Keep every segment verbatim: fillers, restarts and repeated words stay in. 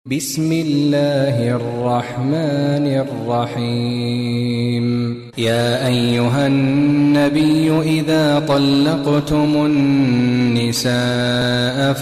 بسم الله الرحمن الرحيم يا أيها النبي إذا طلقتم النساء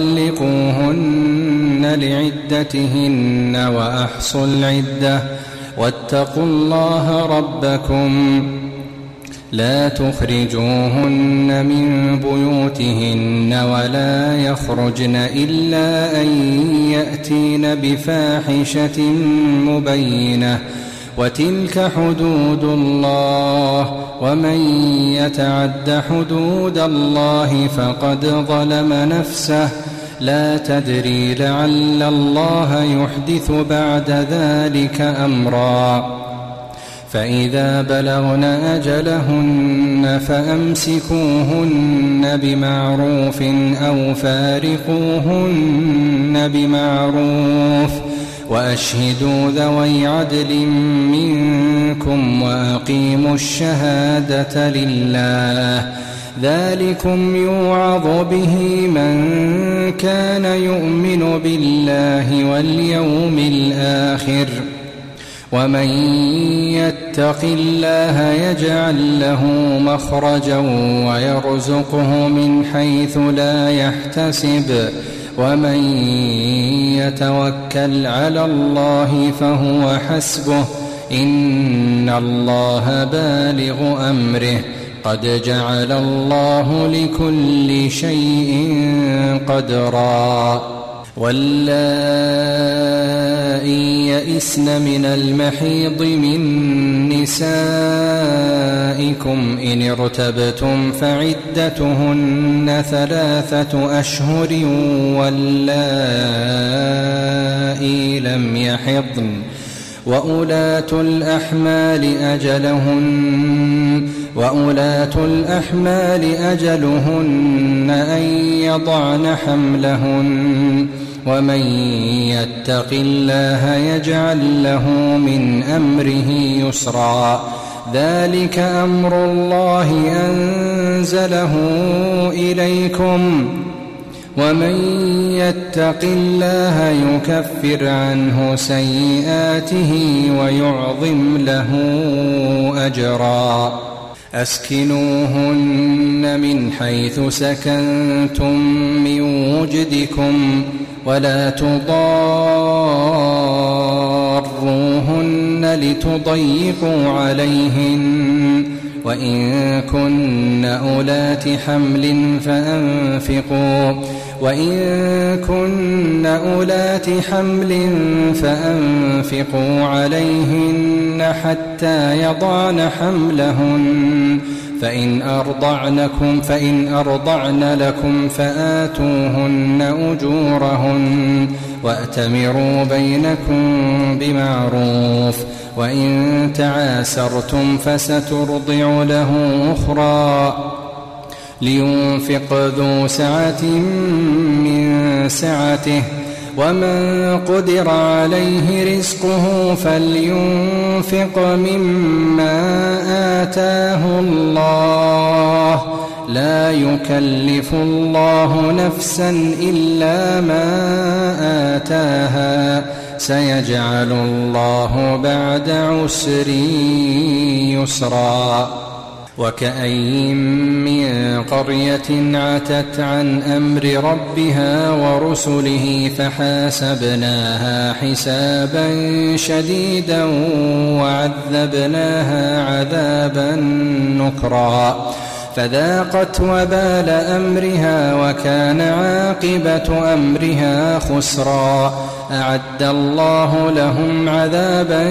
فطلقوهن لعدتهن وأحصوا العدة واتقوا الله ربكم لا تخرجوهن من بيوتهن ولا يخرجن إلا أن يأتين بفاحشة مبينة وتلك حدود الله ومن يتعد حدود الله فقد ظلم نفسه لا تدري لعل الله يحدث بعد ذلك أمرا فإذا بلغن أجلهن فأمسكوهن بمعروف أو فارقوهن بمعروف وأشهدوا ذوي عدل منكم وأقيموا الشهادة لله ذلكم يوعظ به من كان يؤمن بالله واليوم الآخر ومن يتق الله يجعل له مخرجا ويرزقه من حيث لا يحتسب ومن يتوكل على الله فهو حسبه إن الله بالغ أمره قد جعل الله لكل شيء قدرا واللائي يئسن من المحيض من نسائكم إن ارتبتم فعدتهن ثلاثة أشهر واللائي لم يحضن وأولاة الأحمال أجلهن وأولاة الأحمال أجلهن أن يضعن حملهن ومن يتق الله يجعل له من أمره يسرا ذلك أمر الله أنزله إليكم ومن يتق الله يكفر عنه سيئاته ويعظم له أجرا أسكنوهن من حيث سكنتم من وجدكم ولا تضاروهن لتضيقوا عليهن وإن كن أولات حمل فأنفقوا وإن كن أولات حمل فأنفقوا عليهن حتى يضعن حملهن فإن أرضعنكم فإن أرضعن لكم فآتوهن أجورهن وأتمروا بينكم بمعروف وإن تعاسرتم فسترضع له أخرى لينفق ذو سعة من سعته ومن قدر عليه رزقه فلينفق مما آتاه الله لا يكلف الله نفسا إلا ما آتاها سيجعل الله بعد عسر يسرا وكأين من قرية عتت عن أمر ربها ورسله فحاسبناها حسابا شديدا وعذبناها عذابا نكرا فذاقت وبال أمرها وكان عاقبة أمرها خسرا أعد الله لهم عذابا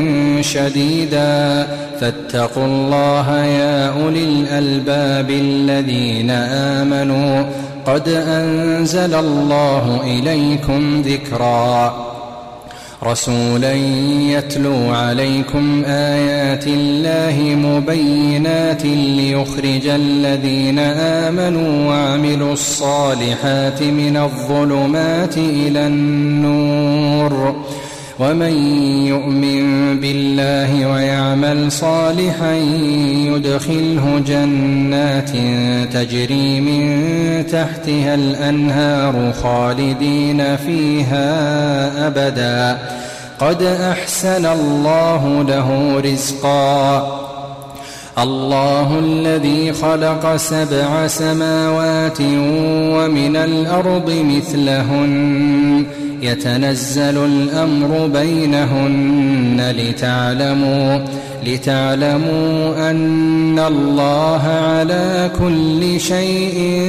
شديدا فاتقوا الله يا أولي الألباب الذين آمنوا قد أنزل الله إليكم ذكرا رسولا يتلو عليكم آيات الله مبينات ليخرج الذين آمنوا وعملوا الصالحات من الظلمات إلى النور ومن يؤمن بالله ويعمل صالحا يدخله جنات تجري من تحتها الأنهار خالدين فيها أبدا قد أحسن الله له رزقا الله الذي خلق سبع سماوات ومن الأرض مثلهن يتنزل الأمر بينهن لتعلموا لتعلموا أن الله على كل شيء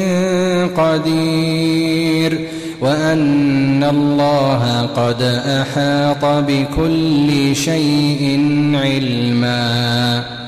قدير وأن الله قد أحاط بكل شيء علما.